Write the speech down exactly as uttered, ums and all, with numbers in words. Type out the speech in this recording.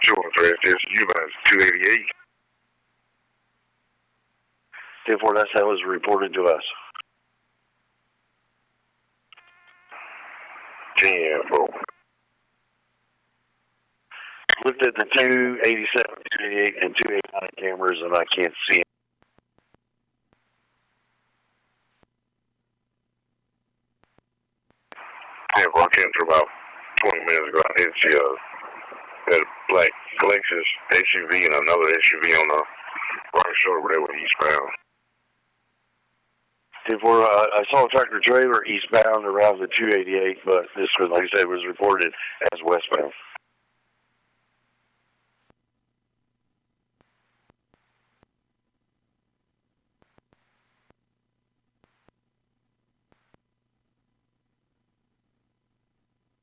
two one three, it's you guys, two eighty-eight. ten four, that's how it was reported to us. ten four. Looked at the two eighty-seven, two eighty-eight, and two eighty-nine cameras, and I can't see it. ten four, I came through about twenty minutes ago. I did see a, that black Lexus S U V and another S U V on the right shoulder, but they were eastbound. ten four, uh, I saw a tractor trailer eastbound around the two eighty-eight, but this was, like I said, was reported as westbound.